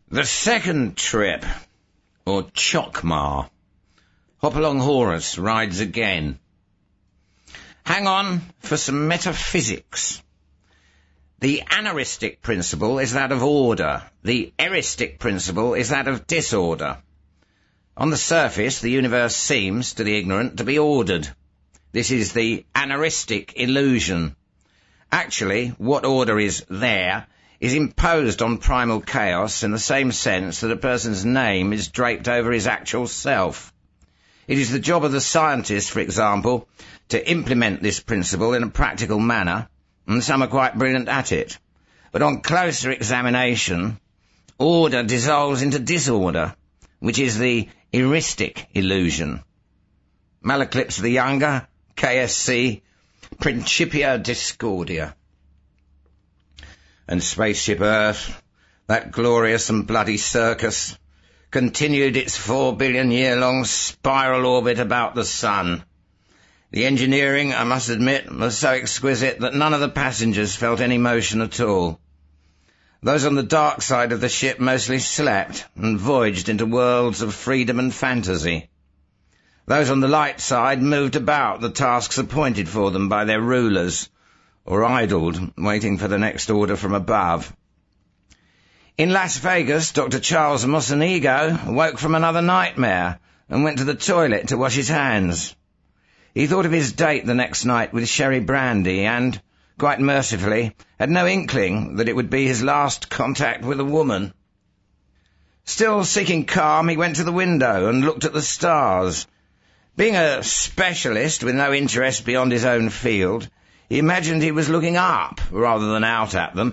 The second trip, or Chokmah. Hopalong Horus rides again. Hang on for some metaphysics. The anaristic principle is that of order. The eristic principle is that of disorder. On the surface, the universe seems, to the ignorant, to be ordered. This is the anaristic illusion. Actually, what order is there is imposed on primal chaos in the same sense that a person's name is draped over his actual self. It is the job of the scientist, for example, to implement this principle in a practical manner, and some are quite brilliant at it. But on closer examination, order dissolves into disorder, which is the eristic illusion. Malaclips the Younger, KSC, Principia Discordia. And Spaceship Earth, that glorious and bloody circus, continued its 4 billion-year-long spiral orbit about the sun. The engineering, I must admit, was so exquisite that none of the passengers felt any motion at all. Those on the dark side of the ship mostly slept and voyaged into worlds of freedom and fantasy. Those on the light side moved about the tasks appointed for them by their rulers, or idled, waiting for the next order from above. In Las Vegas, Dr. Charles Mocenigo woke from another nightmare and went to the toilet to wash his hands. He thought of his date the next night with Sherry Brandy and, quite mercifully, had no inkling that it would be his last contact with a woman. Still seeking calm, he went to the window and looked at the stars. Being a specialist with no interest beyond his own field, he imagined he was looking up rather than out at them.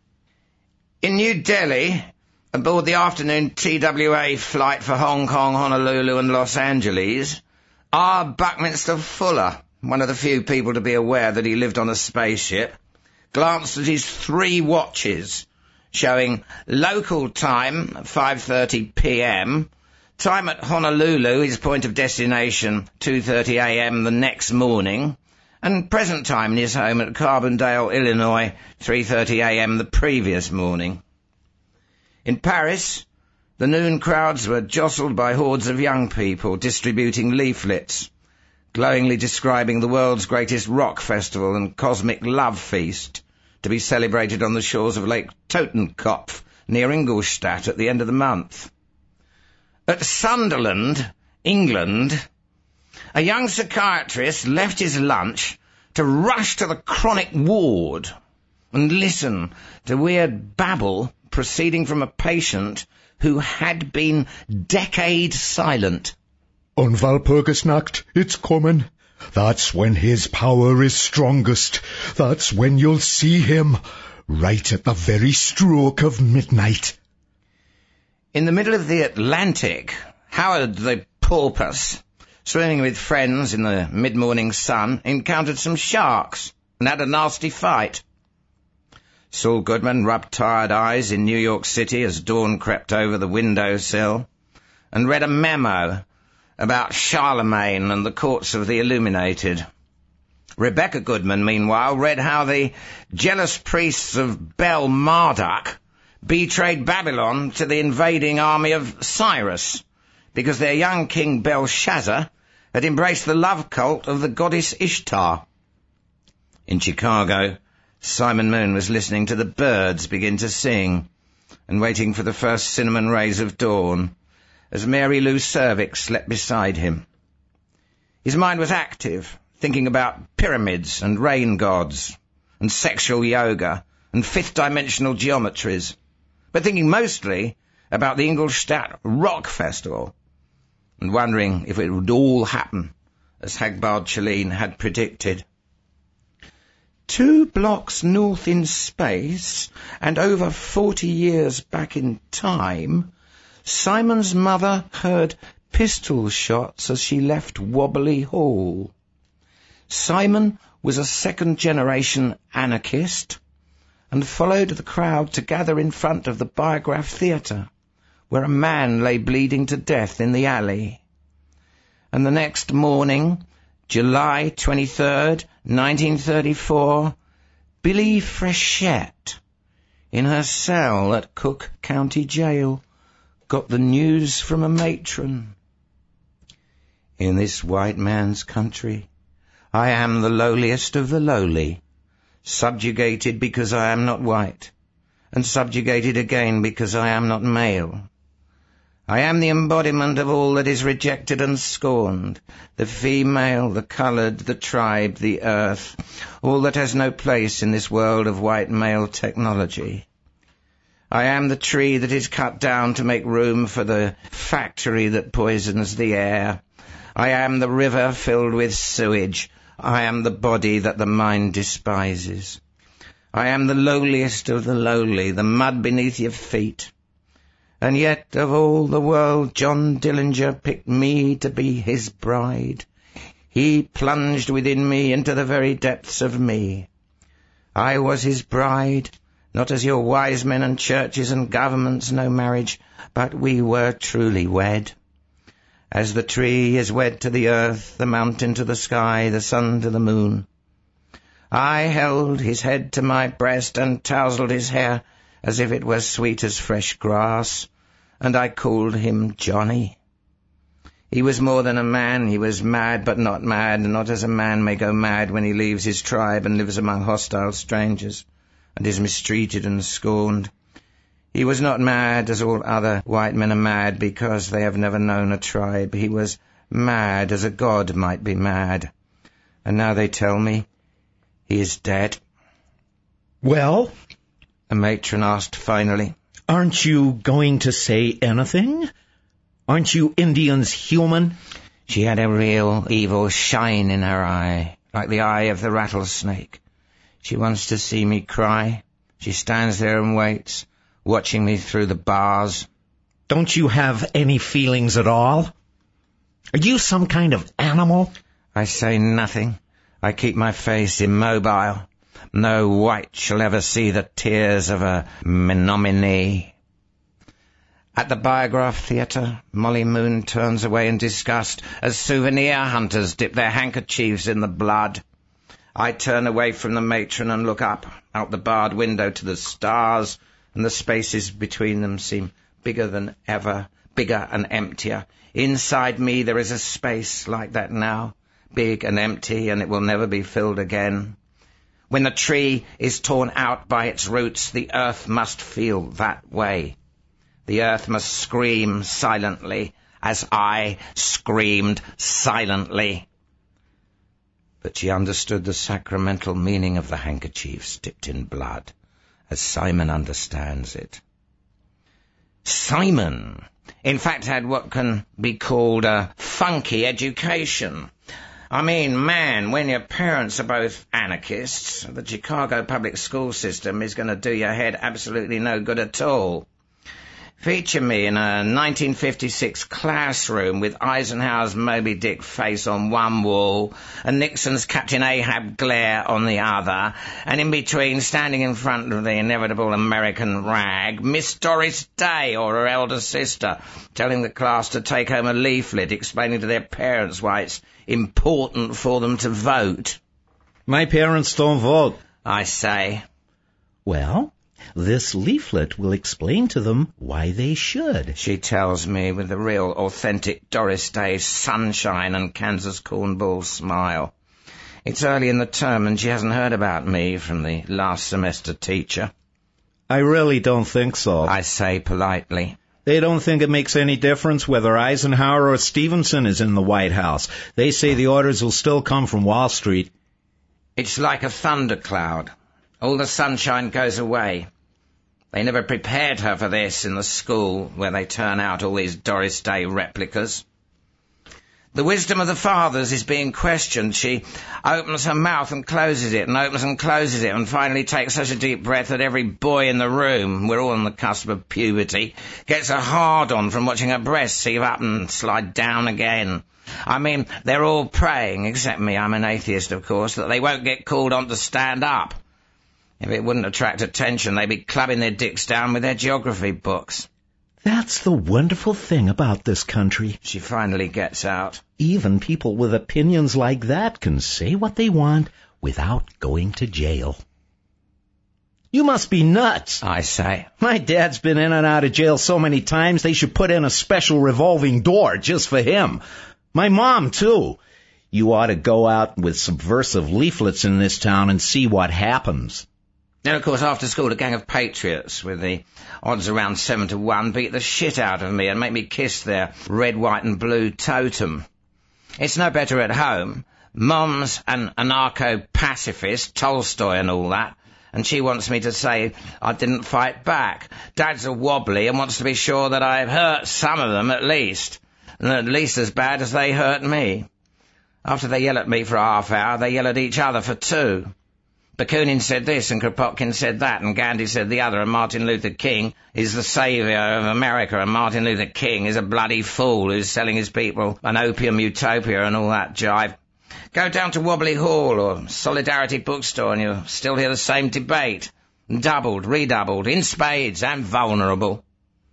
In New Delhi, aboard the afternoon TWA flight for Hong Kong, Honolulu and Los Angeles, R. Buckminster Fuller, one of the few people to be aware that he lived on a spaceship, glanced at his 3 watches, showing local time 5:30 p.m., time at Honolulu, his point of destination, 2:30 a.m. the next morning, and present time in his home at Carbondale, Illinois, 3:30 a.m. the previous morning. In Paris, the noon crowds were jostled by hordes of young people distributing leaflets, glowingly describing the world's greatest rock festival and cosmic love feast to be celebrated on the shores of Lake Totenkopf near Ingolstadt at the end of the month. At Sunderland, England, a young psychiatrist left his lunch to rush to the chronic ward and listen to weird babble proceeding from a patient who had been decades silent. On Walpurgisnacht, it's comin'. That's when his power is strongest. That's when you'll see him, right at the very stroke of midnight. In the middle of the Atlantic, Howard the porpoise, swimming with friends in the mid-morning sun, encountered some sharks and had a nasty fight. Saul Goodman rubbed tired eyes in New York City as dawn crept over the windowsill and read a memo about Charlemagne and the courts of the illuminated. Rebecca Goodman, meanwhile, read how the jealous priests of Bel Marduk betrayed Babylon to the invading army of Cyrus because their young king Belshazzar had embraced the love cult of the goddess Ishtar. In Chicago, Simon Moon was listening to the birds begin to sing and waiting for the first cinnamon rays of dawn as Mary Lou Cervick slept beside him. His mind was active, thinking about pyramids and rain gods and sexual yoga and fifth-dimensional geometries, but thinking mostly about the Ingolstadt Rock Festival and wondering if it would all happen as Hagbard Chalene had predicted. 2 blocks north in space and over 40 years back in time, Simon's mother heard pistol shots as she left Wobbly Hall. Simon was a second-generation anarchist and followed the crowd to gather in front of the Biograph Theatre, where a man lay bleeding to death in the alley. And the next morning, July 23rd, 1934, Billy Frechette, in her cell at Cook County Jail, got the news from a matron. In this white man's country, I am the lowliest of the lowly, subjugated because I am not white, and subjugated again because I am not male. I am the embodiment of all that is rejected and scorned, the female, the coloured, the tribe, the earth, all that has no place in this world of white male technology. I am the tree that is cut down to make room for the factory that poisons the air. I am the river filled with sewage. I am the body that the mind despises. I am the lowliest of the lowly, the mud beneath your feet. And yet, of all the world, John Dillinger picked me to be his bride. He plunged within me into the very depths of me. I was his bride, not as your wise men and churches and governments know marriage, but we were truly wed. As the tree is wed to the earth, the mountain to the sky, the sun to the moon. I held his head to my breast and tousled his hair as if it were sweet as fresh grass, and I called him Johnny. He was more than a man. He was mad but not mad, and not as a man may go mad when he leaves his tribe and lives among hostile strangers, and is mistreated and scorned. He was not mad as all other white men are mad because they have never known a tribe. He was mad as a god might be mad. And now they tell me he is dead. Well? The matron asked finally. Aren't you going to say anything? Aren't you Indians human? She had a real evil shine in her eye, like the eye of the rattlesnake. She wants to see me cry. She stands there and waits, watching me through the bars. Don't you have any feelings at all? Are you some kind of animal? I say nothing. I keep my face immobile. No white shall ever see the tears of a Menominee. At the Biograph Theatre, Molly Moon turns away in disgust as souvenir hunters dip their handkerchiefs in the blood. I turn away from the matron and look up, out the barred window to the stars, and the spaces between them seem bigger than ever, bigger and emptier. Inside me there is a space like that now, big and empty, and it will never be filled again. When the tree is torn out by its roots, the earth must feel that way. The earth must scream silently, as I screamed silently. But she understood the sacramental meaning of the handkerchiefs dipped in blood, as Simon understands it. Simon, in fact, had what can be called a funky education. I mean, man, when your parents are both anarchists, the Chicago public school system is going to do your head absolutely no good at all. Feature me in a 1956 classroom with Eisenhower's Moby Dick face on one wall and Nixon's Captain Ahab glare on the other, and in between, standing in front of the inevitable American rag, Miss Doris Day or her elder sister, telling the class to take home a leaflet explaining to their parents why it's important for them to vote. My parents don't vote, I say. Well, this leaflet will explain to them why they should, she tells me with the real authentic Doris Day sunshine and Kansas cornball smile. It's early in the term and she hasn't heard about me from the last semester teacher. I really don't think so, I say politely. They don't think it makes any difference whether Eisenhower or Stevenson is in the White House. They say the orders will still come from Wall Street. It's like a thundercloud. All the sunshine goes away. They never prepared her for this in the school where they turn out all these Doris Day replicas. The wisdom of the fathers is being questioned. She opens her mouth and closes it and opens and closes it and finally takes such a deep breath that every boy in the room, we're all on the cusp of puberty, gets a hard-on from watching her breasts heave up and slide down again. I mean, they're all praying, except me, I'm an atheist of course, that they won't get called on to stand up. If it wouldn't attract attention, they'd be clubbing their dicks down with their geography books. That's the wonderful thing about this country. She finally gets out. Even people with opinions like that can say what they want without going to jail. You must be nuts, I say. My dad's been in and out of jail so many times they should put in a special revolving door just for him. My mom, too. You ought to go out with subversive leaflets in this town and see what happens. Then, of course, after school, a gang of patriots with the odds around 7-1 beat the shit out of me and make me kiss their red, white and blue totem. It's no better at home. Mom's an anarcho-pacifist, Tolstoy and all that, and she wants me to say I didn't fight back. Dad's a wobbly and wants to be sure that I've hurt some of them at least, and at least as bad as they hurt me. After they yell at me for a half hour, they yell at each other for 2. Bakunin said this, and Kropotkin said that, and Gandhi said the other, and Martin Luther King is the saviour of America, and Martin Luther King is a bloody fool who's selling his people an opium utopia and all that jive. Go down to Wobbly Hall or Solidarity Bookstore and you'll still hear the same debate. Doubled, redoubled, in spades and vulnerable.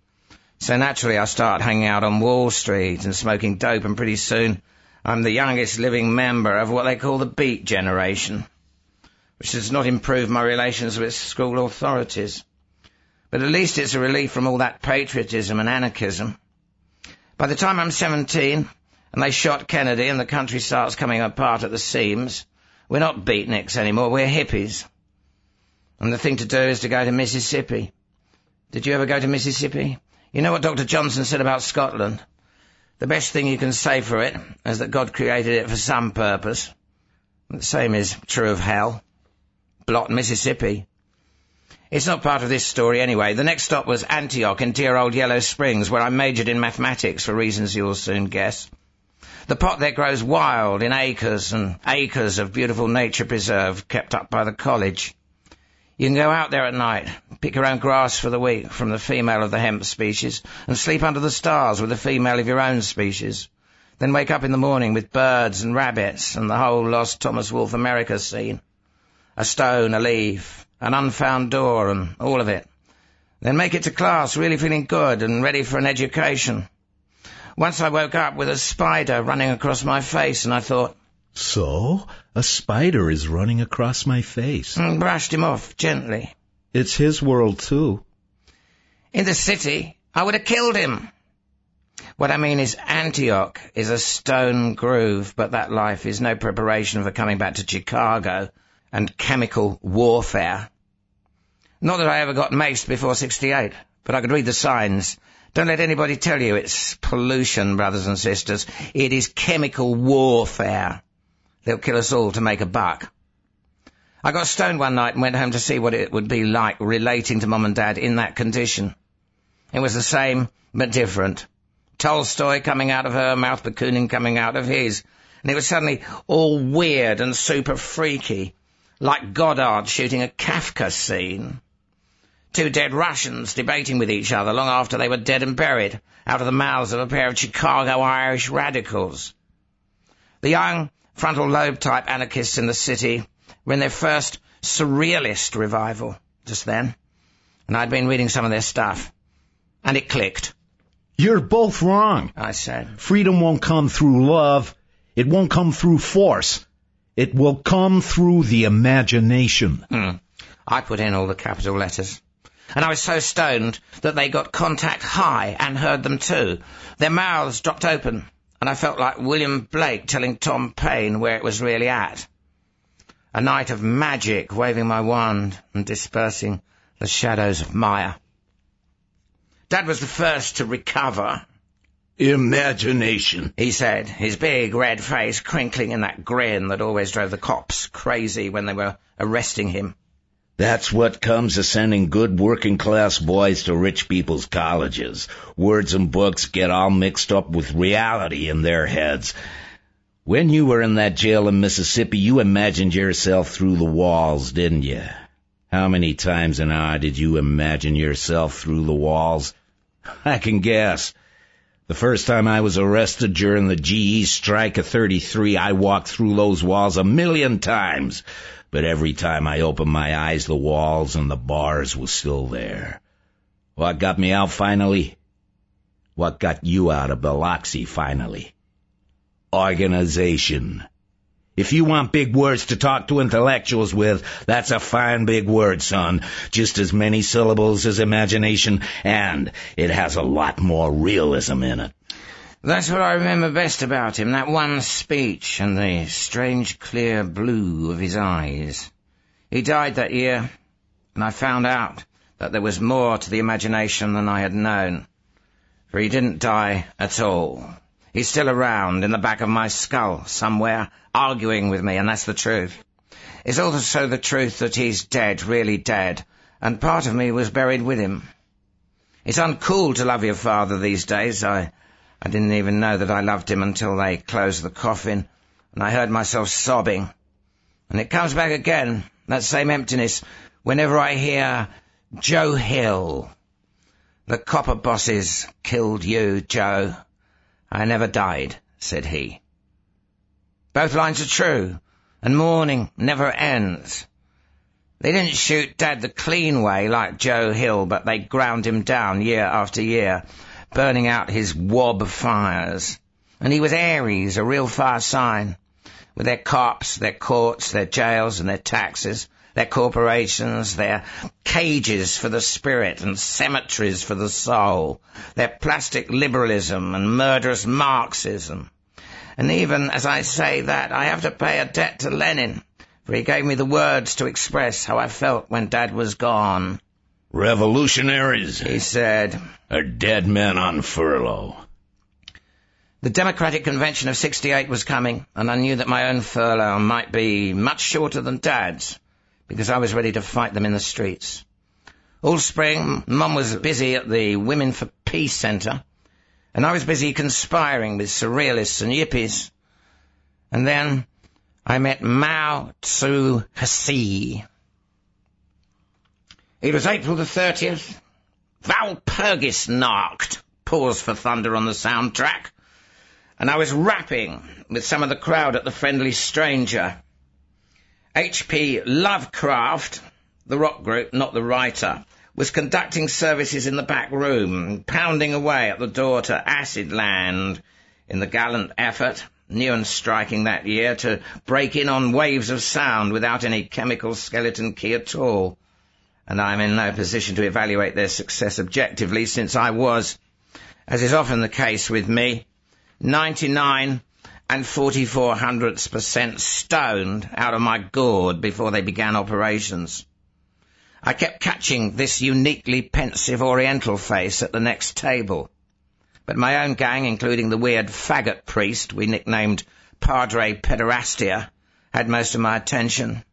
So naturally I start hanging out on Wall Street and smoking dope, and pretty soon I'm the youngest living member of what they call the Beat Generation, which does not improve my relations with school authorities. But at least it's a relief from all that patriotism and anarchism. By the time I'm 17 and they shot Kennedy and the country starts coming apart at the seams, we're not beatniks anymore, we're hippies. And the thing to do is to go to Mississippi. Did you ever go to Mississippi? You know what Dr. Johnson said about Scotland? The best thing you can say for it is that God created it for some purpose. The same is true of hell. Blot, Mississippi. It's not part of this story anyway. The next stop was Antioch in dear old Yellow Springs, where I majored in mathematics for reasons you'll soon guess. The pot there grows wild in acres and acres of beautiful nature preserve kept up by the college. You can go out there at night, pick your own grass for the week from the female of the hemp species, and sleep under the stars with the female of your own species. Then wake up in the morning with birds and rabbits and the whole lost Thomas Wolfe America scene. A stone, a leaf, an unfound door, and all of it. Then make it to class, really feeling good and ready for an education. Once I woke up with a spider running across my face, and I thought, so, a spider is running across my face. And brushed him off gently. It's his world, too. In the city, I would have killed him. What I mean is Antioch is a stone groove, but that life is no preparation for coming back to Chicago and chemical warfare. Not that I ever got maced before 68, but I could read the signs. Don't let anybody tell you it's pollution, brothers and sisters. It is chemical warfare. They'll kill us all to make a buck. I got stoned one night and went home to see what it would be like relating to Mum and Dad in that condition. It was the same, but different. Tolstoy coming out of her mouth, Bakunin coming out of his. And it was suddenly all weird and super freaky, like Goddard shooting a Kafka scene. 2 dead Russians debating with each other long after they were dead and buried, out of the mouths of a pair of Chicago Irish radicals. The young frontal lobe type anarchists in the city were in their first surrealist revival just then, and I'd been reading some of their stuff, and it clicked. You're both wrong, I said. Freedom won't come through love. It won't come through force. It will come through the imagination. I put in all the capital letters. And I was so stoned that they got contact high and heard them too. Their mouths dropped open, and I felt like William Blake telling Tom Paine where it was really at. A night of magic, waving my wand and dispersing the shadows of Maya. Dad was the first to recover. Imagination, he said, his big red face crinkling in that grin that always drove the cops crazy when they were arresting him. That's what comes of sending good working-class boys to rich people's colleges. Words and books get all mixed up with reality in their heads. When you were in that jail in Mississippi, you imagined yourself through the walls, didn't you? How many times an hour did you imagine yourself through the walls? I can guess. The first time I was arrested during the GE strike of 33, I walked through those walls 1,000,000 times. But every time I opened my eyes, the walls and the bars were still there. What got me out finally? What got you out of Biloxi finally? Organization. If you want big words to talk to intellectuals with, that's a fine big word, son. Just as many syllables as imagination, and it has a lot more realism in it. That's what I remember best about him, that one speech and the strange clear blue of his eyes. He died that year, and I found out that there was more to the imagination than I had known. For he didn't die at all. He's still around in the back of my skull somewhere, arguing with me, and that's the truth. It's also the truth that he's dead, really dead, and part of me was buried with him. It's uncool to love your father these days. I didn't even know that I loved him until they closed the coffin, and I heard myself sobbing. And it comes back again, that same emptiness, whenever I hear Joe Hill. The copper bosses killed you, Joe. I never died, said he. Both lines are true, and mourning never ends. They didn't shoot Dad the clean way like Joe Hill, but they ground him down year after year, burning out his wob fires. And he was Aries, a real fire sign, with their cops, their courts, their jails and their taxes, their corporations, their cages for the spirit and cemeteries for the soul, their plastic liberalism and murderous Marxism. And even as I say that, I have to pay a debt to Lenin, for he gave me the words to express how I felt when Dad was gone. Revolutionaries, he said, are dead men on furlough. The Democratic Convention of '68 was coming, and I knew that my own furlough might be much shorter than Dad's, because I was ready to fight them in the streets. All spring, Mum was busy at the Women for Peace Centre, and I was busy conspiring with surrealists and yippies. And then I met Mao Tzu-Hsi. It was April the 30th. Walpurgis Nacht, pause for thunder on the soundtrack, and I was rapping with some of the crowd at the Friendly Stranger. H.P. Lovecraft, the rock group, not the writer, was conducting services in the back room, pounding away at the door to Acid Land in the gallant effort, new and striking that year, to break in on waves of sound without any chemical skeleton key at all. And I'm in no position to evaluate their success objectively, since I was, as is often the case with me, 99 0.44% stoned out of my gourd before they began operations. I kept catching this uniquely pensive Oriental face at the next table, but my own gang, including the weird faggot priest we nicknamed Padre Pederastia, had most of my attention.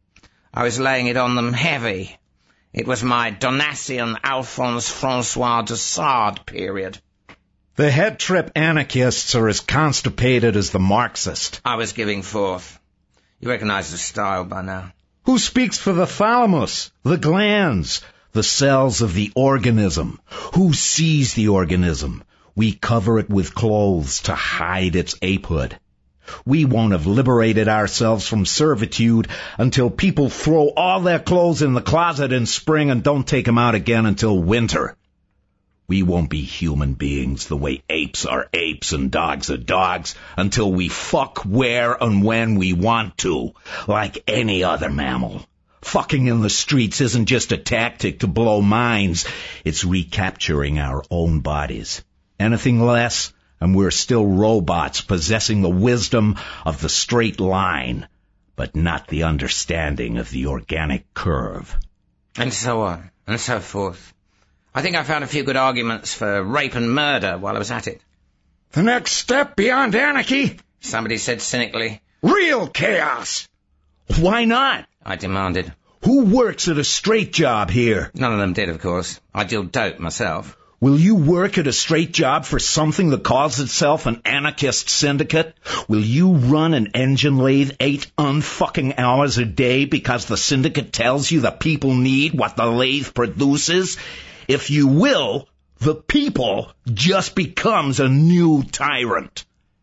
I was laying it on them heavy. It was my Donatian Alphonse Francois de Sade period. The head trip anarchists are as constipated as the Marxist. I was giving forth. You recognize the style by now. Who speaks for the thalamus, the glands, the cells of the organism? Who sees the organism? We cover it with clothes to hide its apehood. We won't have liberated ourselves from servitude until people throw all their clothes in the closet in spring and don't take them out again until winter. We won't be human beings the way apes are apes and dogs are dogs until we fuck where and when we want to, like any other mammal. Fucking in the streets isn't just a tactic to blow minds. It's recapturing our own bodies. Anything less, and we're still robots possessing the wisdom of the straight line, but not the understanding of the organic curve. And so on, and so forth. I think I found a few good arguments for rape and murder while I was at it. The next step beyond anarchy? Somebody said cynically. Real chaos! Why not? I demanded. Who works at a straight job here? None of them did, of course. I deal dope myself. Will you work at a straight job for something that calls itself an anarchist syndicate? Will you run an engine lathe 8 unfucking hours a day because the syndicate tells you the people need what the lathe produces? If you will, the people just becomes a new tyrant.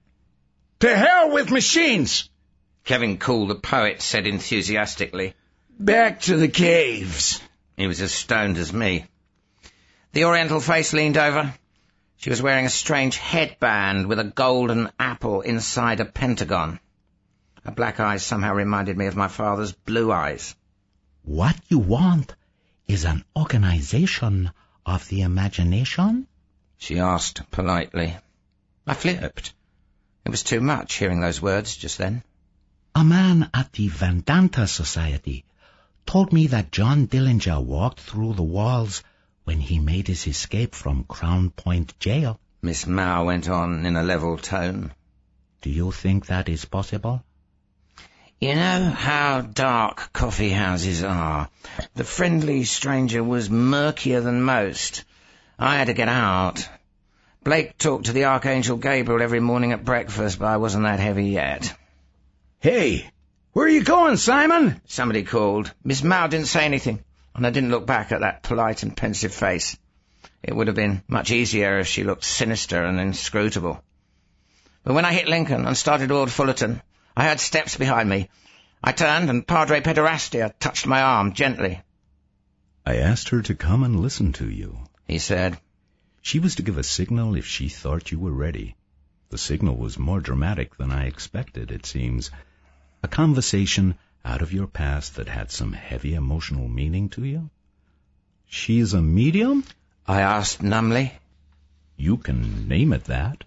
To hell with machines! Kevin Cool, the poet, said enthusiastically. Back to the caves. He was as stoned as me. The Oriental face leaned over. She was wearing a strange headband with a golden apple inside a pentagon. Her black eyes somehow reminded me of my father's blue eyes. What you want is an organization of the imagination? She asked politely. I flipped. It was too much hearing those words just then. A man at the Vedanta Society told me that John Dillinger walked through the walls when he made his escape from Crown Point Jail. Miss Mao went on in a level tone. Do you think that is possible? You know how dark coffee houses are. The friendly stranger was murkier than most. I had to get out. Blake talked to the Archangel Gabriel every morning at breakfast, but I wasn't that heavy yet. Hey, where are you going, Simon? Somebody called. Miss Mao didn't say anything, and I didn't look back at that polite and pensive face. It would have been much easier if she looked sinister and inscrutable. But when I hit Lincoln and started toward Fullerton, I heard steps behind me. I turned, and Padre Pederastia touched my arm gently. I asked her to come and listen to you, he said. She was to give a signal if she thought you were ready. The signal was more dramatic than I expected, it seems. A conversation out of your past that had some heavy emotional meaning to you? She is a medium? I asked numbly. You can name it that.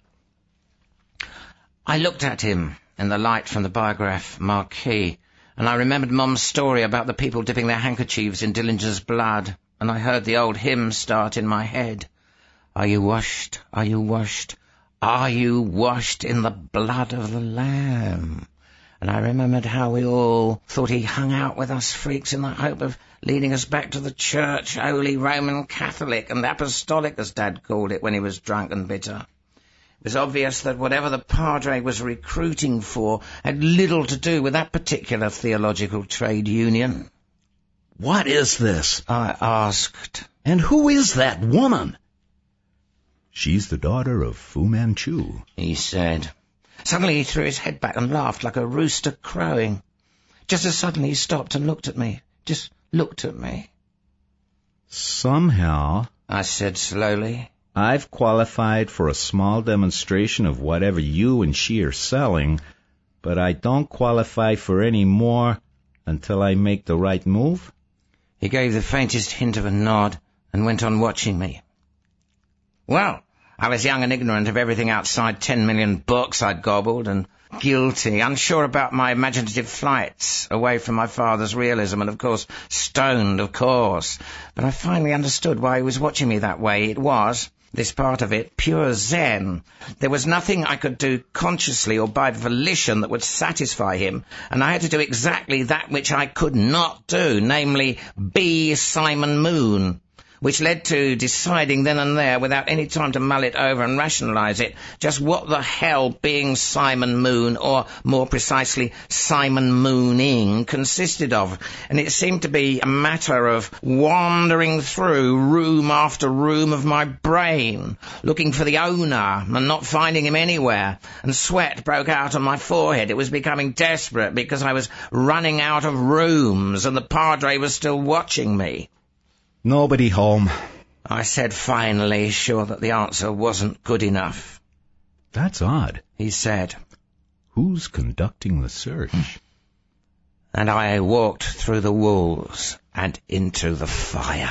I looked at him in the light from the Biograph marquee, and I remembered Mom's story about the people dipping their handkerchiefs in Dillinger's blood, and I heard the old hymn start in my head. Are you washed? Are you washed? Are you washed in the blood of the Lamb? And I remembered how we all thought he hung out with us freaks in the hope of leading us back to the church, Holy Roman Catholic and Apostolic, as Dad called it when he was drunk and bitter. It was obvious that whatever the Padre was recruiting for had little to do with that particular theological trade union. What is this? I asked. And who is that woman? She's the daughter of Fu Manchu, he said. Suddenly he threw his head back and laughed like a rooster crowing. Just as suddenly he stopped and looked at me. Just looked at me. Somehow, I said slowly, I've qualified for a small demonstration of whatever you and she are selling, but I don't qualify for any more until I make the right move. He gave the faintest hint of a nod and went on watching me. Well, I was young and ignorant of everything outside 10 million books I'd gobbled, and guilty, unsure about my imaginative flights away from my father's realism, and of course stoned, of course. But I finally understood why he was watching me that way. It was, this part of it, pure Zen. There was nothing I could do consciously or by volition that would satisfy him, and I had to do exactly that which I could not do, namely, be Simon Moon. Which led to deciding then and there, without any time to mull it over and rationalize it, just what the hell being Simon Moon, or more precisely Simon Mooning, consisted of. And it seemed to be a matter of wandering through room after room of my brain, looking for the owner and not finding him anywhere. And sweat broke out on my forehead. It was becoming desperate because I was running out of rooms and the Padre was still watching me. Nobody home, I said finally, sure that the answer wasn't good enough. That's odd, he said. Who's conducting the search? And I walked through the walls and into the fire,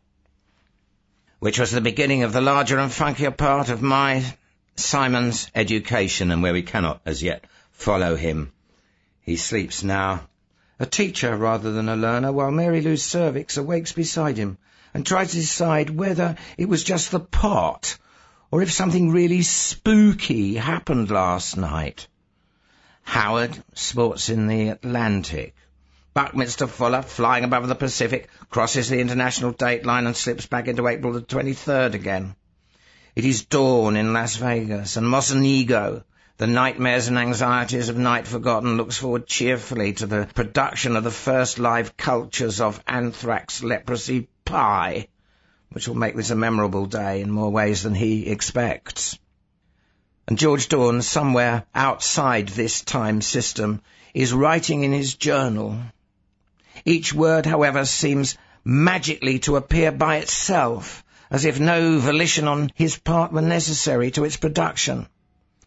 which was the beginning of the larger and funkier part of my, Simon's, education, and where we cannot as yet follow him. He sleeps now, a teacher rather than a learner, while Mary Lou's cervix awakes beside him and tries to decide whether it was just the pot or if something really spooky happened last night. Howard sports in the Atlantic. Buckminster Fuller, flying above the Pacific, crosses the international date line and slips back into April the 23rd again. It is dawn in Las Vegas, and Mocenigo, the nightmares and anxieties of night forgotten, looks forward cheerfully to the production of the first live cultures of anthrax leprosy pie, which will make this a memorable day in more ways than he expects. And George Dorn, somewhere outside this time system, is writing in his journal. Each word, however, seems magically to appear by itself, as if no volition on his part were necessary to its production.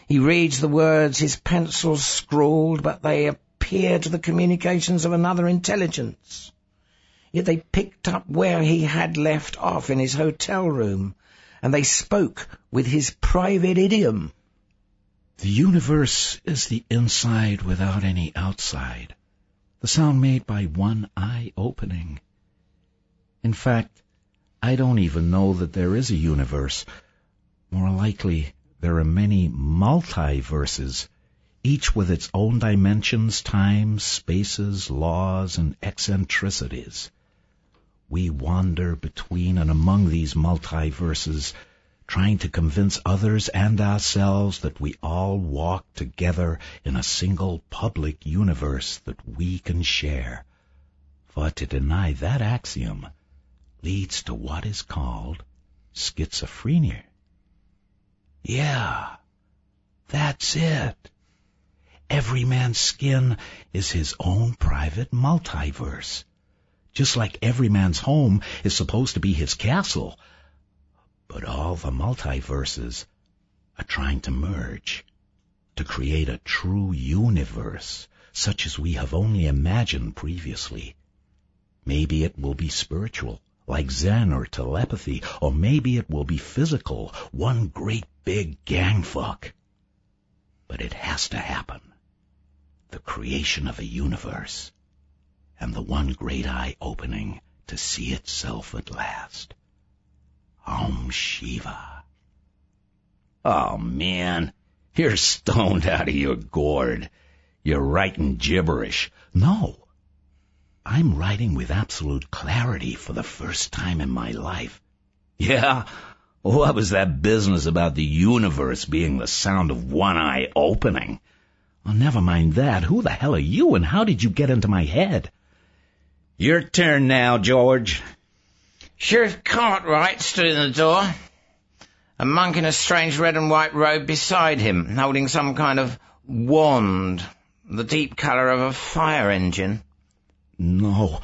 He reads the words his pencil scrawled, but they appear to the communications of another intelligence. Yet they picked up where he had left off in his hotel room, and they spoke with his private idiom. The universe is the inside without any outside, the sound made by one eye opening. In fact, I don't even know that there is a universe. More likely, there are many multiverses, each with its own dimensions, times, spaces, laws, and eccentricities. We wander between and among these multiverses, trying to convince others and ourselves that we all walk together in a single public universe that we can share. For to deny that axiom leads to what is called schizophrenia. Yeah, that's it. Every man's skin is his own private multiverse. Just like every man's home is supposed to be his castle. But all the multiverses are trying to merge to create a true universe, such as we have only imagined previously. Maybe it will be spiritual, like Zen or telepathy, or maybe it will be physical, one great big gang fuck. But it has to happen. The creation of a universe, and the one great eye opening to see itself at last. Om Shiva. Oh, man, you're stoned out of your gourd. You're writing gibberish. No, I'm writing with absolute clarity for the first time in my life. Yeah? What was that business about the universe being the sound of one eye opening? Oh, never mind that. Who the hell are you, and how did you get into my head? Your turn now, George. Sheriff Cartwright stood in the door, a monk in a strange red and white robe beside him, holding some kind of wand, the deep colour of a fire engine. No.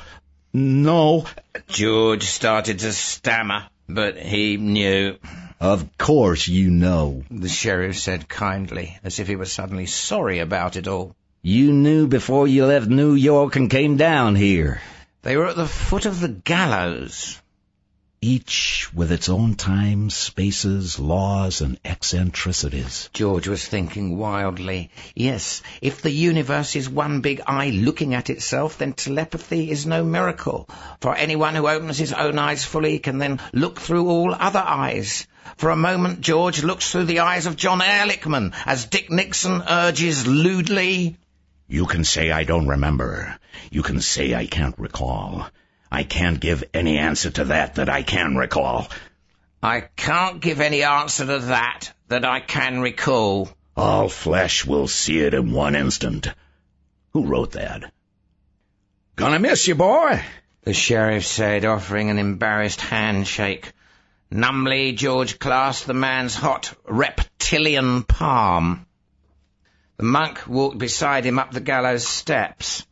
George started to stammer, but he knew. Of course you know, the sheriff said kindly, as if he were suddenly sorry about it all. You knew before you left New York and came down here. They were at the foot of the gallows. Each with its own times, spaces, laws, and eccentricities. George was thinking wildly. Yes, if the universe is one big eye looking at itself, then telepathy is no miracle. For anyone who opens his own eyes fully can then look through all other eyes. For a moment, George looks through the eyes of John Ehrlichman as Dick Nixon urges lewdly, "You can say I don't remember. You can say I can't recall. I can't give any answer to that I can recall." "I can't give any answer to that I can recall." "All flesh will see it in one instant." Who wrote that? "Gonna miss you, boy," the sheriff said, offering an embarrassed handshake. Numbly, George clasped the man's hot, reptilian palm. The monk walked beside him up the gallows steps.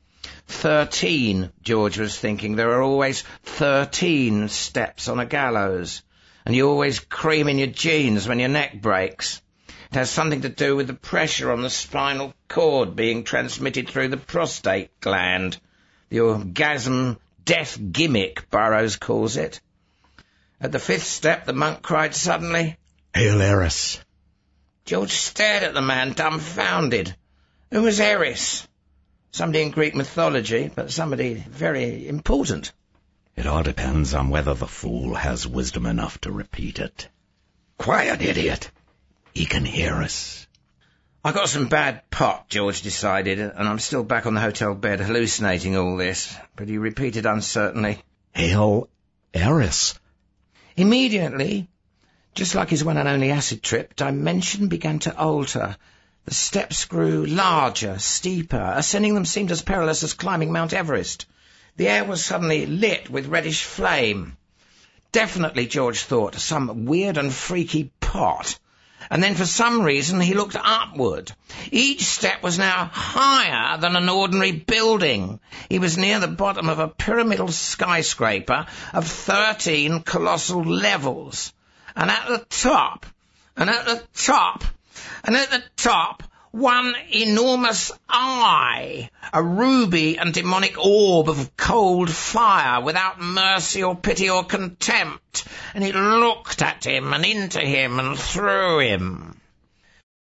13, George was thinking. There are always 13 steps on a gallows, and you always cream in your jeans when your neck breaks. It has something to do with the pressure on the spinal cord being transmitted through the prostate gland. The orgasm death gimmick, Burroughs calls it. At the 5th step, the monk cried suddenly, "Hail, Eris!" George stared at the man, dumbfounded. Who was Eris? Somebody in Greek mythology, but somebody very important. It all depends on whether the fool has wisdom enough to repeat it. Quiet, idiot. He can hear us. I got some bad pot, George decided, and I'm still back on the hotel bed hallucinating all this. But he repeated uncertainly, "Hail, Eris." Immediately, just like his one and only acid trip, dimension began to alter. The steps grew larger, steeper. Ascending them seemed as perilous as climbing Mount Everest. The air was suddenly lit with reddish flame. Definitely, George thought, some weird and freaky pot. And then for some reason he looked upward. Each step was now higher than an ordinary building. He was near the bottom of a pyramidal skyscraper of 13 colossal levels. And at the top, And at the top, one enormous eye, a ruby and demonic orb of cold fire without mercy or pity or contempt, and it looked at him and into him and through him.